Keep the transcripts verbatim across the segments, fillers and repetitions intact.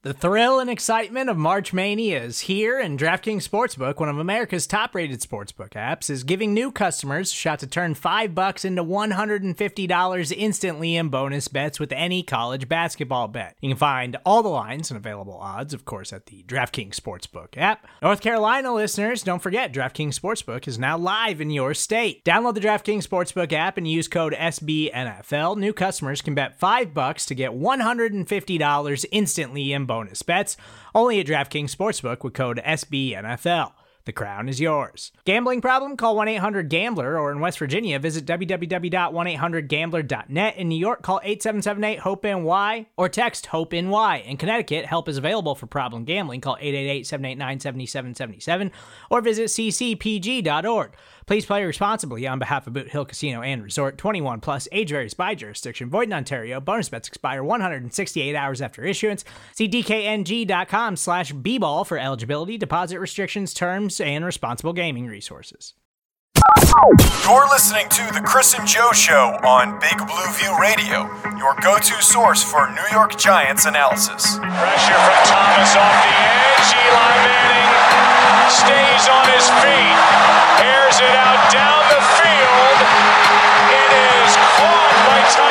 The thrill and excitement of March Mania is here, and DraftKings Sportsbook, one of America's top-rated sportsbook apps, is giving new customers a shot to turn five bucks into one hundred fifty dollars instantly in bonus bets with any college basketball bet. You can find all the lines and available odds, of course, at the DraftKings Sportsbook app. North Carolina listeners, don't forget, DraftKings Sportsbook is now live in your state. Download the DraftKings Sportsbook app and use code S B N F L. New customers can bet five bucks to get one hundred fifty dollars instantly in bonus bonus bets, only at DraftKings Sportsbook with code S B N F L. The crown is yours. Gambling problem? Call one eight hundred gambler, or in West Virginia, visit w w w dot one eight hundred gambler dot net. In New York, call eight seven seven eight hope N Y or text HOPE-NY. In Connecticut, help is available for problem gambling. Call eight eight eight, seven eight nine, seven seven seven seven or visit c c p g dot org. Please play responsibly on behalf of Boot Hill Casino and Resort. twenty-one plus, age varies by jurisdiction. Void in Ontario. Bonus bets expire one hundred sixty-eight hours after issuance. See d k n g dot com slash b ball for eligibility, deposit restrictions, terms, and responsible gaming resources. You're listening to The Chris and Joe Show on Big Blue View Radio, your go-to source for New York Giants analysis. Pressure from Thomas off the edge. Eli Manning stays on his feet. Airs it out down the field. It is caught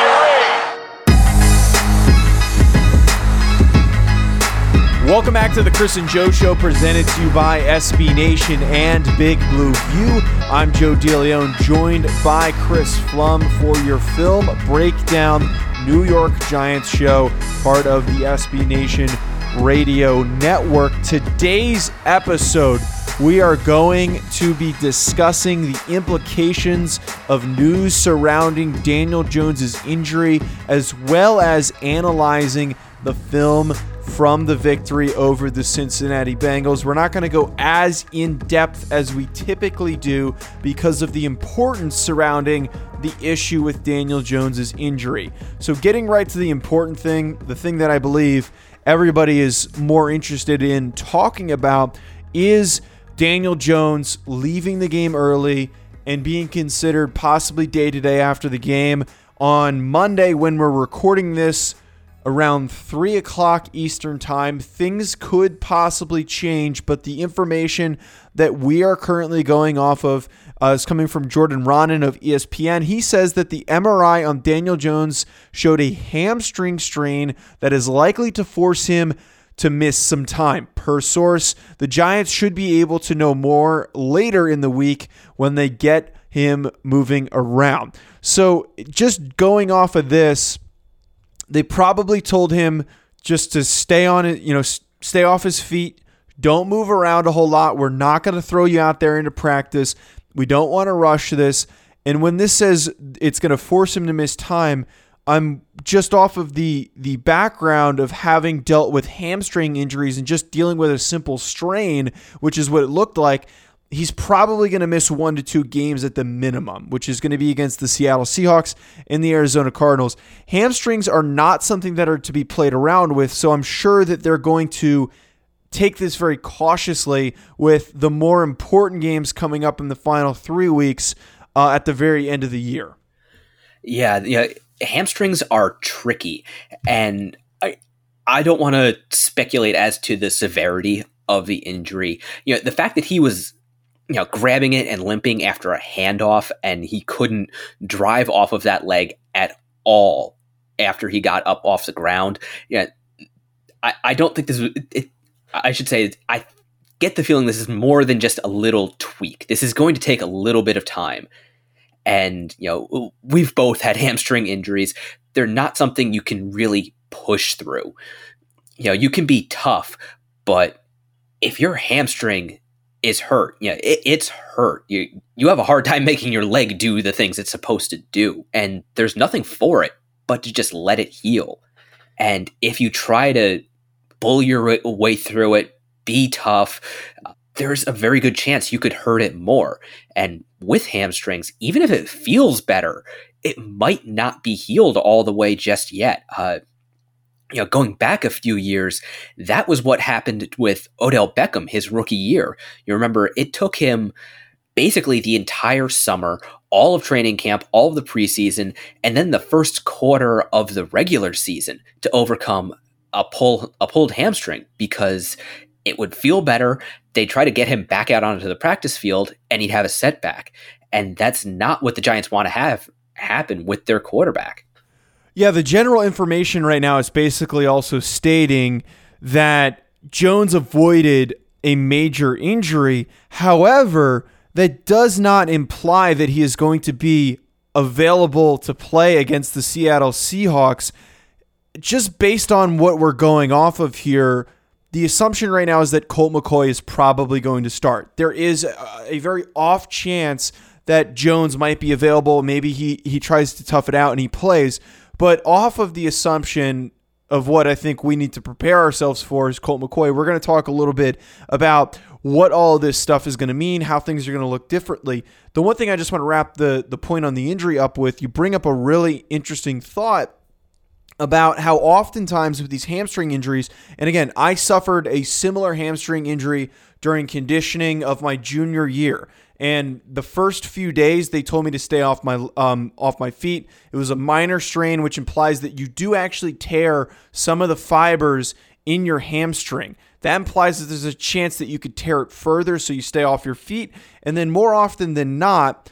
by Tyree. Welcome back to the Chris and Joe Show, presented to you by S B Nation and Big Blue View. I'm Joe DeLeon, joined by Chris Pflum for your film breakdown New York Giants show, part of the S B Nation Radio Network. Today's episode, we are going to be discussing the implications of news surrounding Daniel Jones's injury, as well as analyzing the film from the victory over the Cincinnati Bengals. We're not going to go as in-depth as we typically do because of the importance surrounding the issue with Daniel Jones's injury. So getting right to the important thing, the thing that I believe everybody is more interested in talking about, is Daniel Jones leaving the game early and being considered possibly day-to-day after the game on Monday when we're recording this around three o'clock Eastern time. Things could possibly change, but the information that we are currently going off of uh, is coming from Jordan Raanan of E S P N. He says that the M R I on Daniel Jones showed a hamstring strain that is likely to force him to miss some time. Per source, the Giants should be able to know more later in the week when they get him moving around. So just going off of this, they probably told him just to stay on it, you know, stay off his feet. Don't move around a whole lot. We're not going to throw you out there into practice. We don't want to rush this. And when this says it's going to force him to miss time, I'm just off of the the background of having dealt with hamstring injuries and just dealing with a simple strain, which is what it looked like. He's probably going to miss one to two games at the minimum, which is going to be against the Seattle Seahawks and the Arizona Cardinals. Hamstrings are not something that are to be played around with, so I'm sure that they're going to take this very cautiously with the more important games coming up in the final three weeks uh, at the very end of the year. Yeah, yeah, hamstrings are tricky, and I I don't want to speculate as to the severity of the injury. You know, the fact that he was you know, grabbing it and limping after a handoff, and he couldn't drive off of that leg at all after he got up off the ground. Yeah, I, I don't think this was, it, I should say, I get the feeling this is more than just a little tweak. This is going to take a little bit of time. And, you know, we've both had hamstring injuries. They're not something you can really push through. You know, you can be tough, but if your hamstring is hurt, yeah, it, it's hurt. You you have a hard time making your leg do the things it's supposed to do, and there's nothing for it but to just let it heal. And if you try to bull your way through it, be tough, uh, there's a very good chance you could hurt it more. And with hamstrings, even if it feels better, it might not be healed all the way just yet. Uh, You know, going back a few years, that was what happened with Odell Beckham his rookie year. You remember, it took him basically the entire summer, all of training camp, all of the preseason, and then the first quarter of the regular season to overcome a pull a pulled hamstring because it would feel better. They'd try to get him back out onto the practice field and he'd have a setback. And that's not what the Giants want to have happen with their quarterback. Yeah, the general information right now is basically also stating that Jones avoided a major injury. However, that does not imply that he is going to be available to play against the Seattle Seahawks. Just based on what we're going off of here, the assumption right now is that Colt McCoy is probably going to start. There is a very off chance that Jones might be available. Maybe he, he tries to tough it out and he plays. But off of the assumption of what I think we need to prepare ourselves for is Colt McCoy, we're going to talk a little bit about what all of this stuff is going to mean, how things are going to look differently. The one thing I just want to wrap the, the point on the injury up with, you bring up a really interesting thought about how oftentimes with these hamstring injuries, and again, I suffered a similar hamstring injury during conditioning of my junior year. And the first few days, they told me to stay off my um, off my feet. It was a minor strain, which implies that you do actually tear some of the fibers in your hamstring. That implies that there's a chance that you could tear it further, so you stay off your feet. And then more often than not,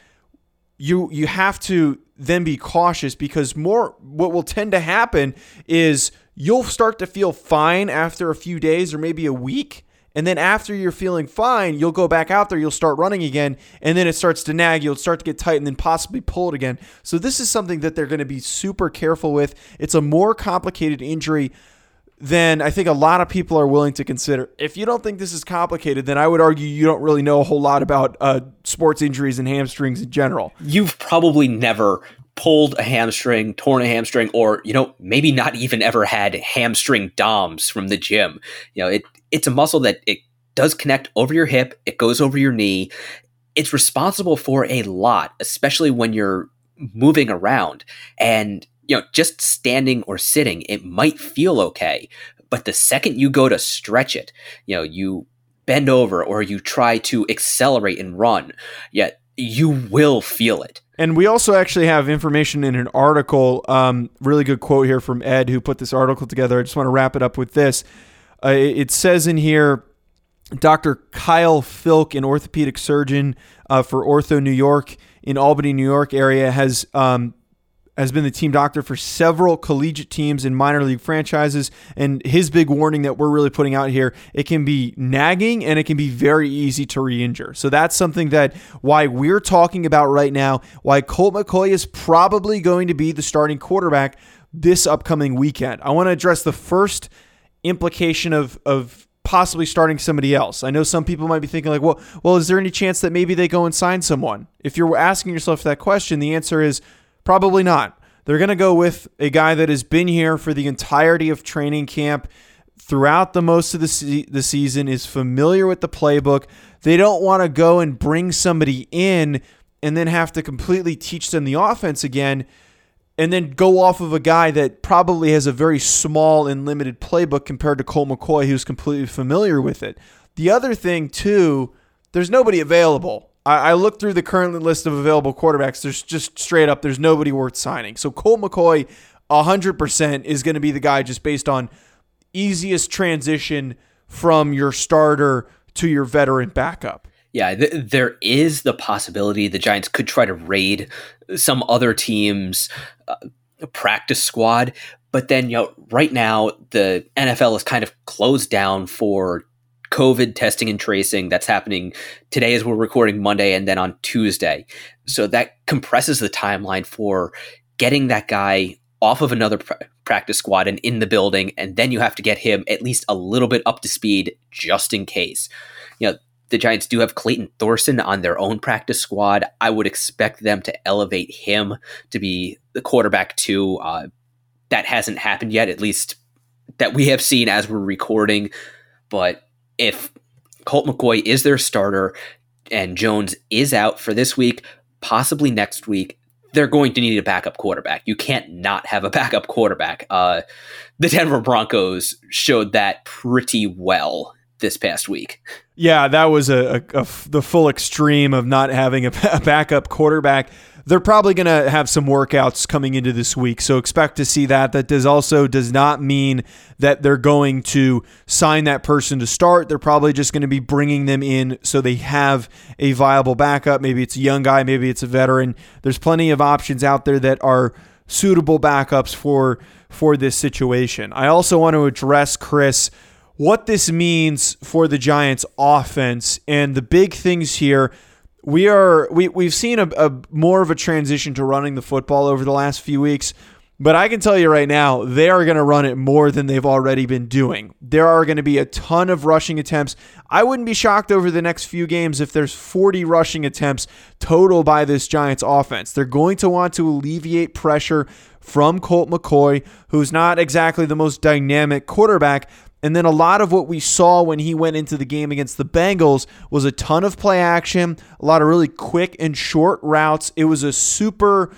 you you have to then be cautious, because more what will tend to happen is you'll start to feel fine after a few days or maybe a week. And then after you're feeling fine, you'll go back out there, you'll start running again, and then it starts to nag, you'll start to get tight and then possibly pull it again. So this is something that they're going to be super careful with. It's a more complicated injury than I think a lot of people are willing to consider. If you don't think this is complicated, then I would argue you don't really know a whole lot about uh, sports injuries and hamstrings in general. You've probably never pulled a hamstring, torn a hamstring, or, you know, maybe not even ever had hamstring D O Ms from the gym. You know, it it's a muscle that it does connect over your hip. It goes over your knee. It's responsible for a lot, especially when you're moving around. And, you know, just standing or sitting, it might feel okay. But the second you go to stretch it, you know, you bend over or you try to accelerate and run, yet you will feel it. And we also actually have information in an article, um, really good quote here from Ed, who put this article together. I just want to wrap it up with this. Uh, it says in here, Doctor Kyle Filk, an orthopedic surgeon uh, for Ortho New York in Albany, New York area, has um, has been the team doctor for several collegiate teams and minor league franchises. And his big warning that we're really putting out here, it can be nagging and it can be very easy to re-injure. So that's something that why we're talking about right now, why Colt McCoy is probably going to be the starting quarterback this upcoming weekend. I want to address the first implication of of possibly starting somebody else. I know some people might be thinking like, well, well, is there any chance that maybe they go and sign someone? If you're asking yourself that question, the answer is probably not. They're going to go with a guy that has been here for the entirety of training camp, throughout the most of the se- the season, is familiar with the playbook. They don't want to go and bring somebody in and then have to completely teach them the offense again, and then go off of a guy that probably has a very small and limited playbook compared to Colt McCoy, who's completely familiar with it. The other thing, too, there's nobody available. I, I looked through the current list of available quarterbacks. There's just straight up, there's nobody worth signing. So Colt McCoy, one hundred percent is going to be the guy just based on easiest transition from your starter to your veteran backup. Yeah, th- there is the possibility the Giants could try to raid some other team's uh, practice squad. But then, you know, right now, the N F L is kind of closed down for COVID testing and tracing. That's happening today as we're recording Monday and then on Tuesday. So that compresses the timeline for getting that guy off of another pr- practice squad and in the building. And then you have to get him at least a little bit up to speed just in case. You know, the Giants do have Clayton Thorson on their own practice squad. I would expect them to elevate him to be the quarterback too. Uh, that hasn't happened yet, at least that we have seen as we're recording. But if Colt McCoy is their starter and Jones is out for this week, possibly next week, they're going to need a backup quarterback. You can't not have a backup quarterback. Uh, the Denver Broncos showed that pretty well this past week. Yeah, that was a, a, a the full extreme of not having a, a backup quarterback. they're probably going to have some workouts coming into this week, so expect to see that. That does also does not mean that they're going to sign that person to start. They're probably just going to be bringing them in so they have a viable backup. Maybe it's a young guy, maybe it's a veteran. There's plenty of options out there that are suitable backups for for this situation. I also want to address, Chris, what this means for the Giants offense, and the big things here. We are we we've seen a, a more of a transition to running the football over the last few weeks, but I can tell you right now, they are going to run it more than they've already been doing. There are going to be a ton of rushing attempts. I wouldn't be shocked over the next few games if there's forty rushing attempts total by this Giants offense. They're going to want to alleviate pressure from Colt McCoy, who's not exactly the most dynamic quarterback. And then a lot of what we saw when he went into the game against the Bengals was a ton of play action, a lot of really quick and short routes. It was a super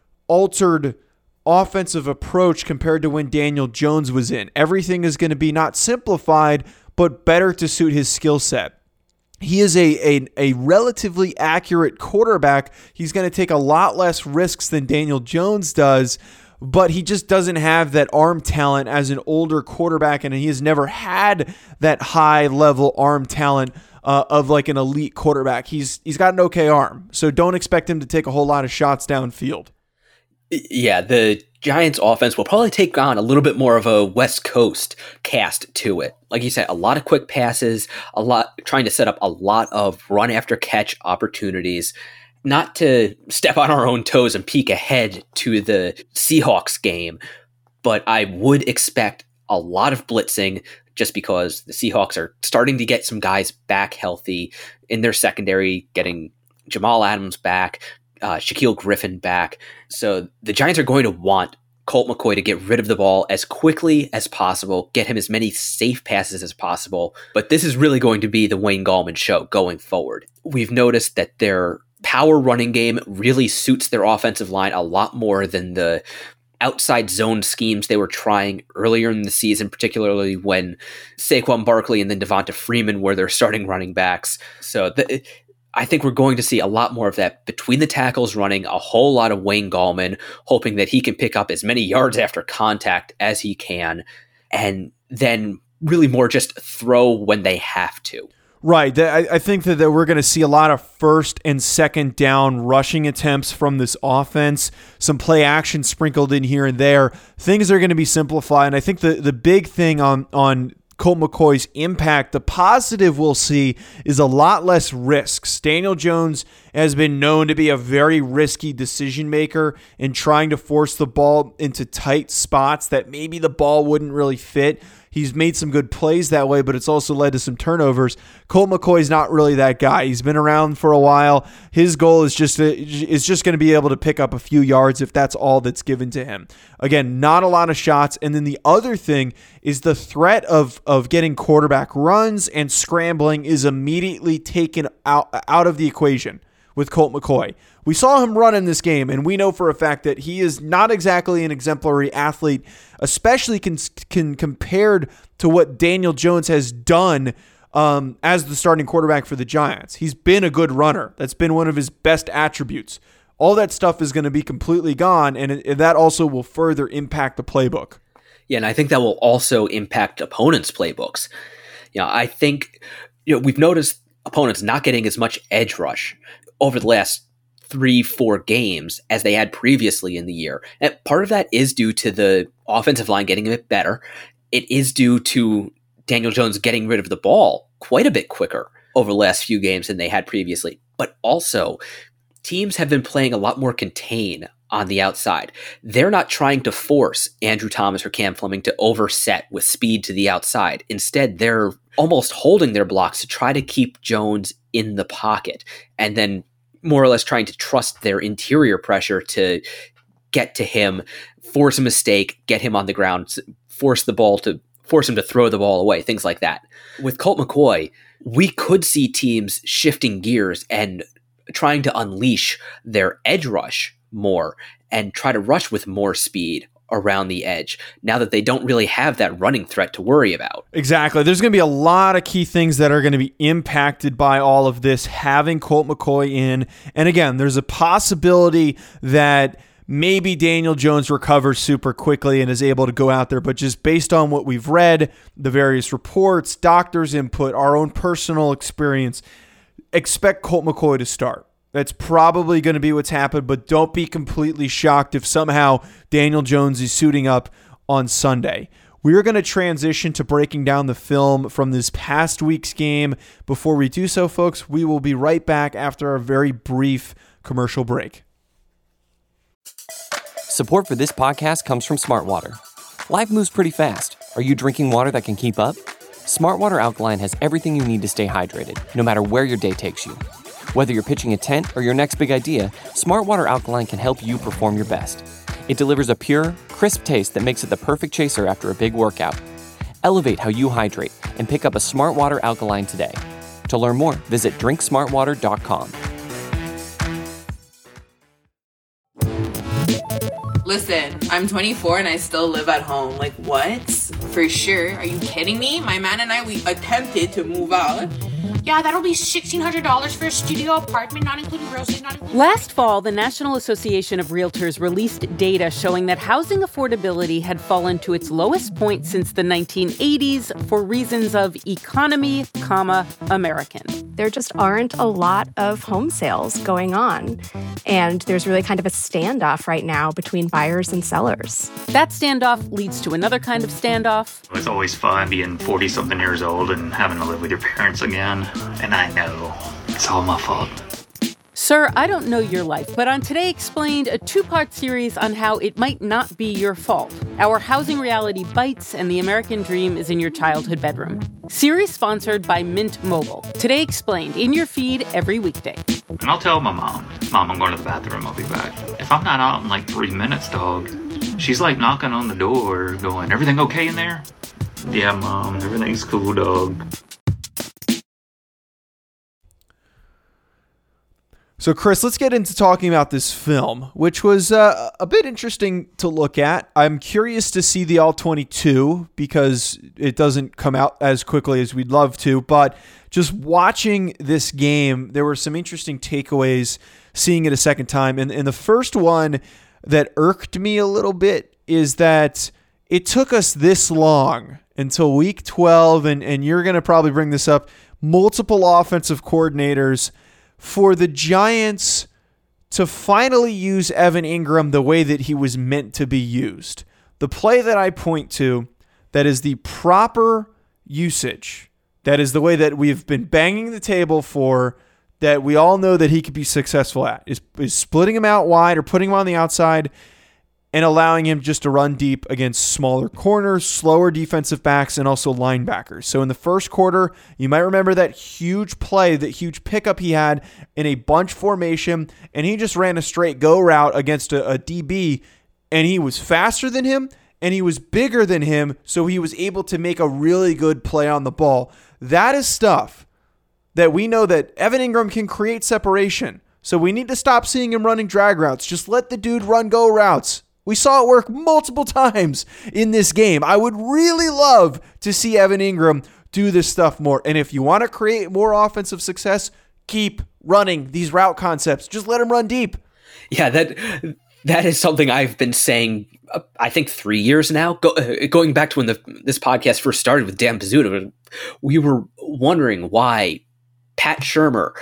altered offensive approach compared to when Daniel Jones was in. Everything is going to be not simplified, but better to suit his skill set. He is a, a, a relatively accurate quarterback. He's going to take a lot less risks than Daniel Jones does, but he just doesn't have that arm talent as an older quarterback, and he has never had that high-level arm talent uh, of like an elite quarterback. He's He's got an okay arm, so don't expect him to take a whole lot of shots downfield. Yeah, the Giants offense will probably take on a little bit more of a West Coast cast to it. Like you said, a lot of quick passes, a lot trying to set up a lot of run after catch opportunities. Not to step on our own toes and peek ahead to the Seahawks game, but I would expect a lot of blitzing just because the Seahawks are starting to get some guys back healthy in their secondary, getting Jamal Adams back, uh, Shaquille Griffin back. So the Giants are going to want Colt McCoy to get rid of the ball as quickly as possible, get him as many safe passes as possible. But this is really going to be the Wayne Gallman show going forward. We've noticed that their power running game really suits their offensive line a lot more than the outside zone schemes they were trying earlier in the season, particularly when Saquon Barkley and then Devonta Freeman were their starting running backs. So the, I think we're going to see a lot more of that between the tackles, running a whole lot of Wayne Gallman, hoping that he can pick up as many yards after contact as he can, and then really more just throw when they have to. Right. I think that we're going to see a lot of first and second down rushing attempts from this offense, some play action sprinkled in here and there. Things are going to be simplified. And I think the, the big thing on, on Colt McCoy's impact, the positive we'll see is a lot less risks. Daniel Jones has been known to be a very risky decision maker in trying to force the ball into tight spots that maybe the ball wouldn't really fit. He's made some good plays that way, but it's also led to some turnovers. Colt McCoy's not really that guy. He's been around for a while. His goal is just to, is just going to be able to pick up a few yards if that's all that's given to him. Again, not a lot of shots. And then the other thing is the threat of, of getting quarterback runs and scrambling is immediately taken out, out of the equation with Colt McCoy. We saw him run in this game, and we know for a fact that he is not exactly an exemplary athlete, especially can, can compared to what Daniel Jones has done um, as the starting quarterback for the Giants. He's been a good runner. That's been one of his best attributes. All that stuff is going to be completely gone, and, it, and that also will further impact the playbook. Yeah, and I think that will also impact opponents' playbooks. You know, I think you know we've noticed opponents not getting as much edge rush over the last three, four games as they had previously in the year. And part of that is due to the offensive line getting a bit better. It is due to Daniel Jones getting rid of the ball quite a bit quicker over the last few games than they had previously. But also, teams have been playing a lot more contain on the outside. They're not trying to force Andrew Thomas or Cam Fleming to overset with speed to the outside. Instead, they're almost holding their blocks to try to keep Jones in the pocket, and then more or less trying to trust their interior pressure to get to him, force a mistake, get him on the ground, force the ball to force him to throw the ball away, things like that. With Colt McCoy, we could see teams shifting gears and trying to unleash their edge rush more and try to rush with more speed, around the edge now that they don't really have that running threat to worry about. Exactly. There's going to be a lot of key things that are going to be impacted by all of this, having Colt McCoy in. And again, there's a possibility that maybe Daniel Jones recovers super quickly and is able to go out there, but just based on what we've read, the various reports, doctors' input, our own personal experience, expect Colt McCoy to start. That's probably going to be what's happened, but don't be completely shocked if somehow Daniel Jones is suiting up on Sunday. We're going to transition to breaking down the film from this past week's game. Before we do so, folks, we will be right back after a very brief commercial break. Support for this podcast comes from Smartwater. Life moves pretty fast. Are you drinking water that can keep up? Smartwater Alkaline has everything you need to stay hydrated, no matter where your day takes you. Whether you're pitching a tent or your next big idea, Smartwater Alkaline can help you perform your best. It delivers a pure, crisp taste that makes it the perfect chaser after a big workout. Elevate how you hydrate and pick up a Smartwater Alkaline today. To learn more, visit drink smartwater dot com. Listen, I'm twenty-four and I still live at home. Like, what? For sure. Are you kidding me? My man and I, we attempted to move out. Yeah, that'll be sixteen hundred dollars for a studio apartment, not including groceries, not including... Last fall, the National Association of Realtors released data showing that housing affordability had fallen to its lowest point since the nineteen eighties for reasons of economy, comma, American. There just aren't a lot of home sales going on, and there's really kind of a standoff right now between buyers and sellers. That standoff leads to another kind of standoff. It's always fun being forty-something years old and having to live with your parents again. And I know it's all my fault. Sir, I don't know your life, but on Today Explained, a two-part series on how it might not be your fault. Our housing reality bites and the American dream is in your childhood bedroom. Series sponsored by Mint Mobile. Today Explained, in your feed every weekday. And I'll tell my mom, Mom, I'm going to the bathroom, I'll be back. If I'm not out in like three minutes, dog, she's like knocking on the door going, everything okay in there? Yeah, Mom, everything's cool, dog. So, Chris, let's get into talking about this film, which was uh, a bit interesting to look at. I'm curious to see the all twenty-two because it doesn't come out as quickly as we'd love to. But just watching this game, there were some interesting takeaways seeing it a second time. And, and the first one that irked me a little bit is that it took us this long until week twelve, and, and you're going to probably bring this up, multiple offensive coordinators for the Giants to finally use Evan Engram the way that he was meant to be used. The play that I point to that is the proper usage, that is the way that we've been banging the table for, that we all know that he could be successful at, is, is splitting him out wide or putting him on the outside and allowing him just to run deep against smaller corners, slower defensive backs, and also linebackers. So in the first quarter, you might remember that huge play, that huge pickup he had in a bunch formation, and he just ran a straight go route against a, a D B, and he was faster than him, and he was bigger than him, so he was able to make a really good play on the ball. That is stuff that we know that Evan Engram can create separation. So we need to stop seeing him running drag routes. Just let the dude run go routes. We saw it work multiple times in this game. I would really love to see Evan Engram do this stuff more. And if you want to create more offensive success, keep running these route concepts. Just let him run deep. Yeah, that that is something I've been saying, uh, I think, three years now. Go, uh, going back to when the, this podcast first started with Dan Pizzuta, we were wondering why Pat Shurmur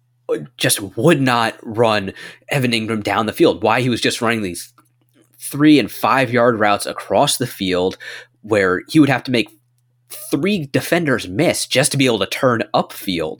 just would not run Evan Engram down the field, why he was just running these three and five yard routes across the field where he would have to make three defenders miss just to be able to turn upfield.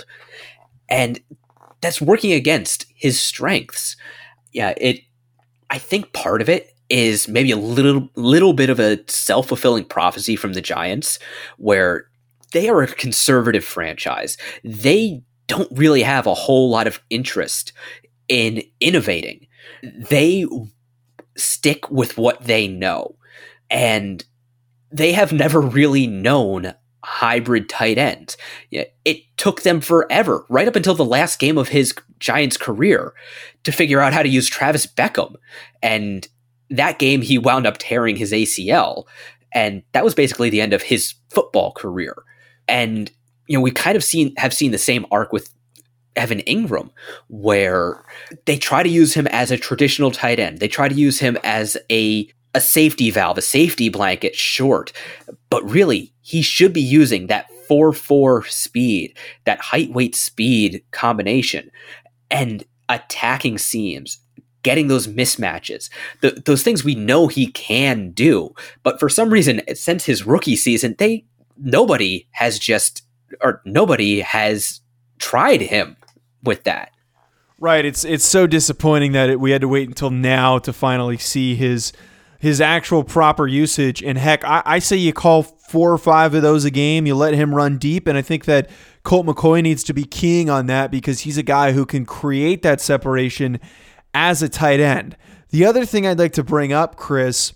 And that's working against his strengths. Yeah, it, I think part of it is maybe a little, little bit of a self-fulfilling prophecy from the Giants where they are a conservative franchise. They don't really have a whole lot of interest in innovating. They stick with what they know. And they have never really known hybrid tight ends. It took them forever, right up until the last game of his Giants career, to figure out how to use Travis Beckham. And that game he wound up tearing his A C L, and that was basically the end of his football career. And you know, we kind of seen have seen the same arc with Evan Ingram, where they try to use him as a traditional tight end. They try to use him as a a safety valve, a safety blanket short, but really he should be using that four four speed, that height weight speed combination, and attacking seams, getting those mismatches, the, those things we know he can do. But for some reason, since his rookie season, they nobody has just or nobody has tried him with that. Right. It's it's so disappointing that it, we had to wait until now to finally see his his actual proper usage. And heck, I, I say you call four or five of those a game, you let him run deep, and I think that Colt McCoy needs to be keying on that because he's a guy who can create that separation as a tight end. The other thing I'd like to bring up, Chris,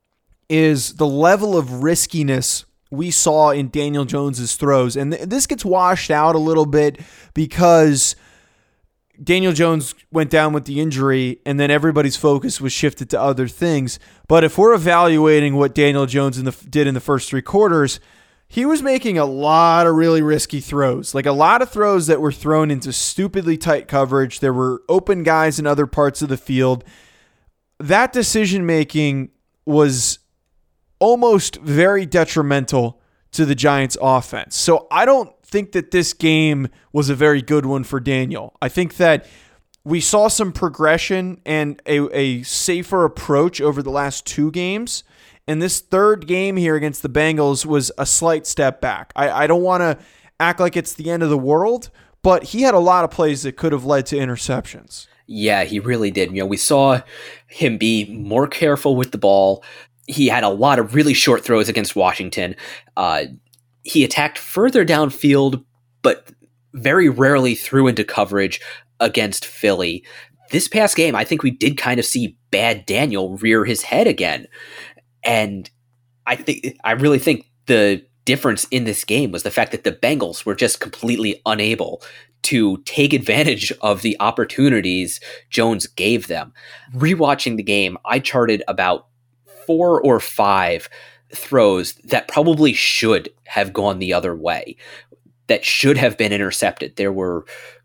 is the level of riskiness we saw in Daniel Jones's throws. And th- this gets washed out a little bit because Daniel Jones went down with the injury and then everybody's focus was shifted to other things. But if we're evaluating what Daniel Jones in the, did in the first three quarters, he was making a lot of really risky throws, like a lot of throws that were thrown into stupidly tight coverage. There were open guys in other parts of the field. That decision-making was almost very detrimental to the Giants' offense. So I don't think that this game was a very good one for Daniel. I think that we saw some progression and a, a safer approach over the last two games. And this third game here against the Bengals was a slight step back. I, I don't want to act like it's the end of the world, but he had a lot of plays that could have led to interceptions. Yeah, he really did. You know, we saw him be more careful with the ball. He had a lot of really short throws against Washington. Uh, he attacked further downfield, but very rarely threw into coverage against Philly. This past game, I think we did kind of see bad Daniel rear his head again. And I think I really think the difference in this game was the fact that the Bengals were just completely unable to take advantage of the opportunities Jones gave them. Rewatching the game, I charted about four or five throws that probably should have gone the other way, that should have been intercepted. There were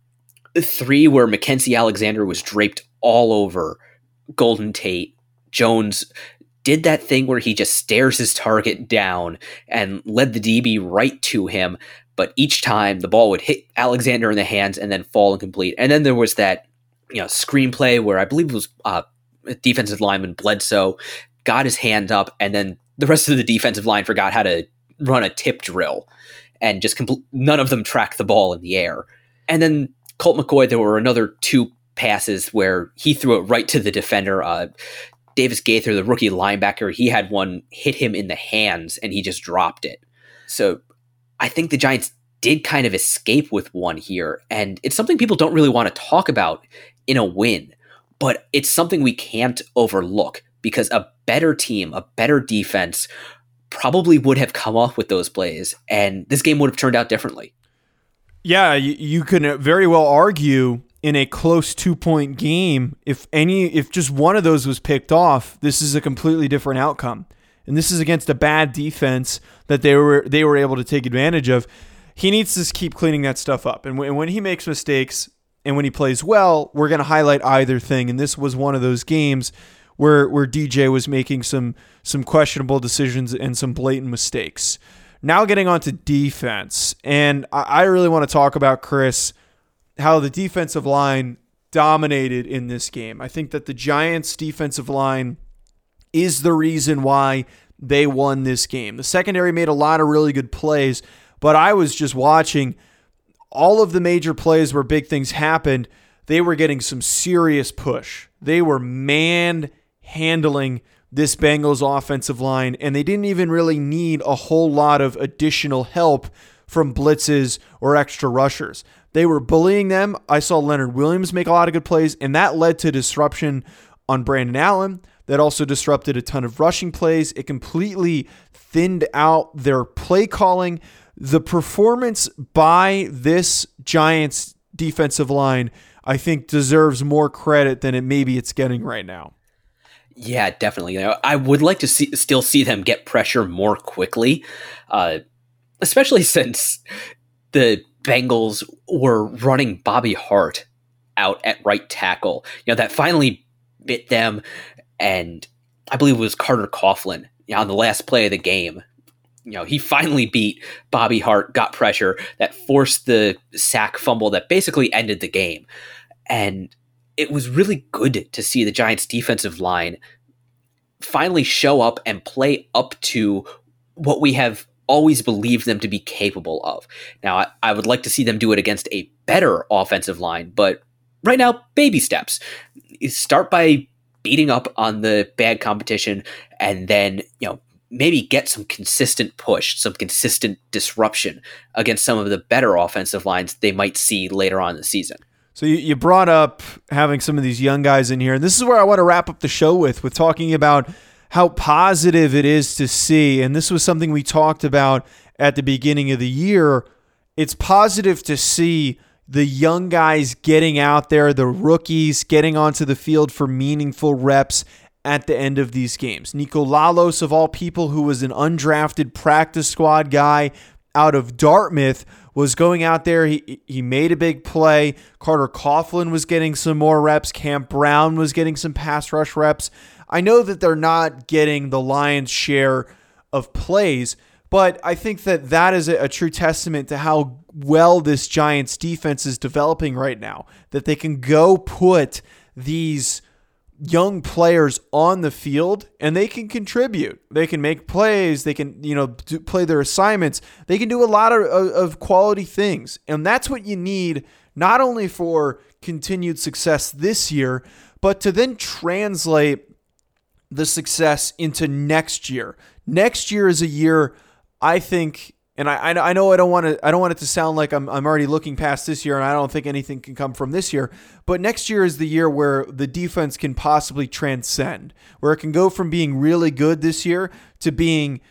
three where Mackenzie Alexander was draped all over Golden Tate. Jones did that thing where he just stares his target down and led the D B right to him, but each time the ball would hit Alexander in the hands and then fall incomplete. And then there was that, you know, screenplay where I believe it was uh, defensive lineman Bledsoe got his hand up, and then the rest of the defensive line forgot how to run a tip drill, and just compl- none of them tracked the ball in the air. And then Colt McCoy, there were another two passes where he threw it right to the defender. Uh, Davis Gaither, the rookie linebacker, he had one hit him in the hands and he just dropped it. So I think the Giants did kind of escape with one here, and it's something people don't really want to talk about in a win, but it's something we can't overlook because a better team, a better defense probably would have come up with those plays, and this game would have turned out differently. Yeah, you, you can very well argue in a close two-point game, if any, if just one of those was picked off, this is a completely different outcome. And this is against a bad defense that they were they were able to take advantage of. He needs to keep cleaning that stuff up. And when, when he makes mistakes and when he plays well, we're going to highlight either thing. And this was one of those games where where D J was making some some questionable decisions and some blatant mistakes. Now getting on to defense. And I, I really want to talk about, Chris, how the defensive line dominated in this game. I think that the Giants' defensive line is the reason why they won this game. The secondary made a lot of really good plays, but I was just watching all of the major plays where big things happened. They were getting some serious push. They were man-handling this Bengals offensive line, and they didn't even really need a whole lot of additional help from blitzes or extra rushers. They were bullying them. I saw Leonard Williams make a lot of good plays, and that led to disruption on Brandon Allen. That also disrupted a ton of rushing plays. It completely thinned out their play calling. The performance by this Giants defensive line, I think, deserves more credit than it maybe it's getting right now. Yeah, definitely. You know, I would like to see, still see them get pressure more quickly, uh, especially since the Bengals were running Bobby Hart out at right tackle. You know, that finally bit them, and I believe it was Carter Coughlin, you know, on the last play of the game. You know, he finally beat Bobby Hart, got pressure that forced the sack fumble that basically ended the game. And it was really good to see the Giants' defensive line finally show up and play up to what we have always believed them to be capable of. Now, I, I would like to see them do it against a better offensive line, but right now, baby steps. You start by beating up on the bad competition, and then, you know, maybe get some consistent push, some consistent disruption against some of the better offensive lines they might see later on in the season. So you, you brought up having some of these young guys in here, and this is where I want to wrap up the show with, with talking about how positive it is to see, and this was something we talked about at the beginning of the year. It's positive to see the young guys getting out there, the rookies getting onto the field for meaningful reps at the end of these games. Nico Lalos, of all people, who was an undrafted practice squad guy out of Dartmouth, was going out there. He he made a big play. Carter Coughlin was getting some more reps. Cam Brown was getting some pass rush reps. I know that they're not getting the lion's share of plays, but I think that that is a, a true testament to how well this Giants defense is developing right now, that they can go put these young players on the field and they can contribute. They can make plays. They can, you know, do, play their assignments. They can do a lot of, of, of quality things. And that's what you need, not only for continued success this year, but to then translate the success into next year. Next year is a year, I think, and I I know I don't want to I don't want it to sound like I'm I'm already looking past this year, and I don't think anything can come from this year. But next year is the year where the defense can possibly transcend, where it can go from being really good this year to being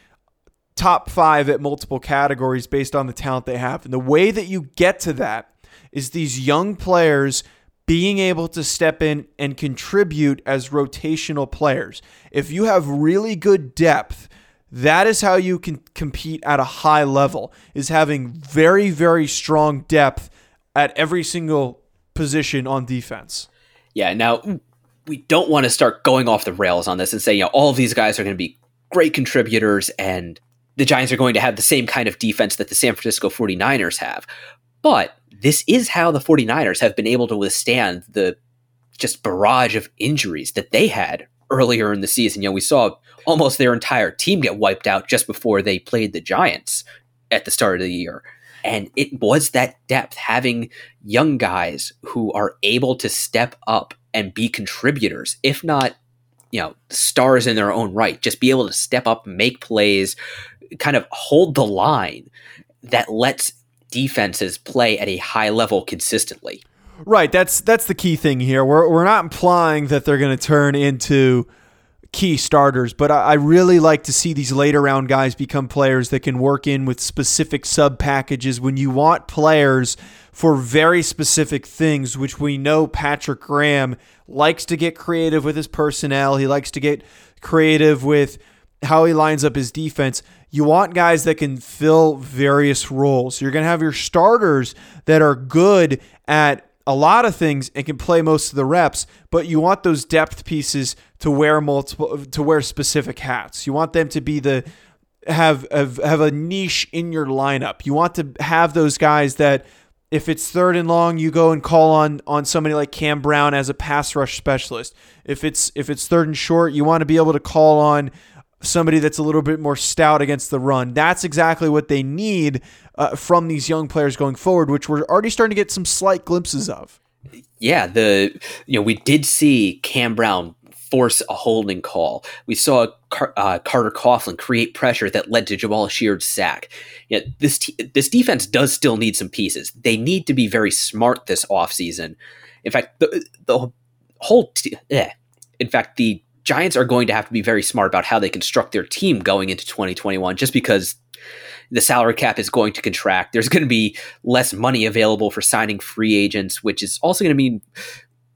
top five at multiple categories based on the talent they have. And the way that you get to that is these young players being able to step in and contribute as rotational players. If you have really good depth, that is how you can compete at a high level, is having very, very strong depth at every single position on defense. Yeah, now we don't want to start going off the rails on this and say, you know, all of these guys are going to be great contributors and the Giants are going to have the same kind of defense that the San Francisco forty-niners have. But this is how the forty-niners have been able to withstand the just barrage of injuries that they had earlier in the season. You know, we saw almost their entire team get wiped out just before they played the Giants at the start of the year. And it was that depth, having young guys who are able to step up and be contributors, if not, you know, stars in their own right, just be able to step up, make plays, kind of hold the line that lets defenses play at a high level consistently. Right, that's that's the key thing here. We're we're not implying that they're going to turn into key starters, but I, I really like to see these later round guys become players that can work in with specific sub packages when you want players for very specific things, which we know Patrick Graham likes to get creative with his personnel. He likes to get creative with how he lines up his defense. You want guys that can fill various roles. You're going to have your starters that are good at a lot of things and can play most of the reps, but you want those depth pieces to wear multiple, to wear specific hats. You want them to be the have have, have a niche in your lineup. You want to have those guys that if it's third and long, you go and call on on somebody like Cam Brown as a pass rush specialist. If it's if it's third and short, you want to be able to call on somebody that's a little bit more stout against the run. That's exactly what they need uh, from these young players going forward, which we're already starting to get some slight glimpses of. Yeah, the you know we did see Cam Brown force a holding call. We saw Car- uh, Carter Coughlin create pressure that led to Jamal Sheard's sack. Yeah, this t- this defense does still need some pieces. They need to be very smart this offseason. In fact, the the whole t- eh. in fact the Giants are going to have to be very smart about how they construct their team going into twenty twenty-one, just because the salary cap is going to contract. There's going to be less money available for signing free agents, which is also going to mean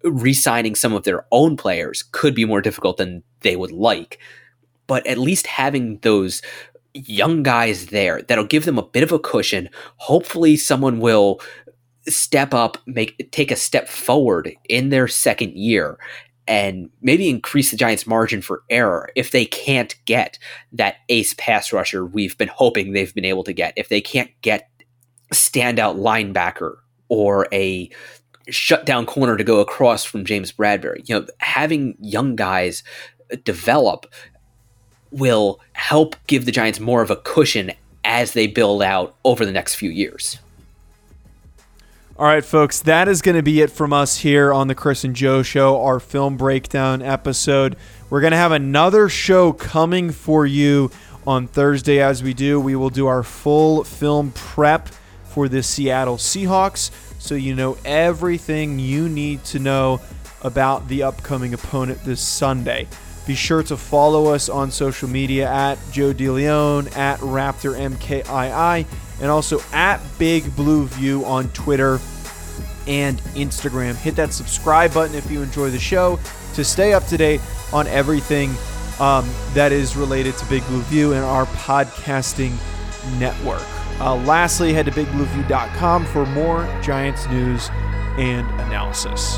re-signing some of their own players could be more difficult than they would like. But at least having those young guys there, that'll give them a bit of a cushion. Hopefully someone will step up, make take a step forward in their second year, and maybe increase the Giants' margin for error if they can't get that ace pass rusher we've been hoping they've been able to get. If they can't get a standout linebacker or a shutdown corner to go across from James Bradbury. You know, having young guys develop will help give the Giants more of a cushion as they build out over the next few years. All right, folks, that is going to be it from us here on the Chris and Joe Show, our film breakdown episode. We're going to have another show coming for you on Thursday. As we do, we will do our full film prep for the Seattle Seahawks, so you know everything you need to know about the upcoming opponent this Sunday. Be sure to follow us on social media at Joe DeLeon, at Raptor M K I I, and also at Big Blue View on Twitter and Instagram. Hit that subscribe button if you enjoy the show to stay up to date on everything um, that is related to Big Blue View and our podcasting network. Uh, lastly, head to big blue view dot com for more Giants news and analysis.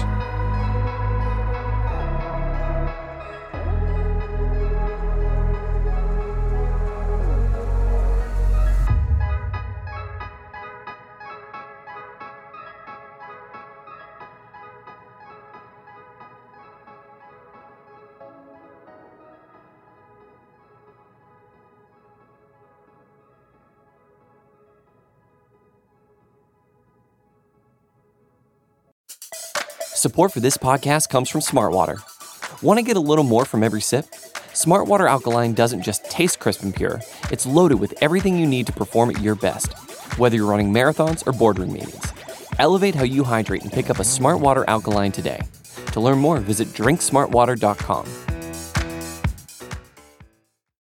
Support for this podcast comes from Smartwater. Want to get a little more from every sip? Smartwater Alkaline doesn't just taste crisp and pure, it's loaded with everything you need to perform at your best, whether you're running marathons or boardroom meetings. Elevate how you hydrate and pick up a Smartwater Alkaline today. To learn more, visit drink smart water dot com.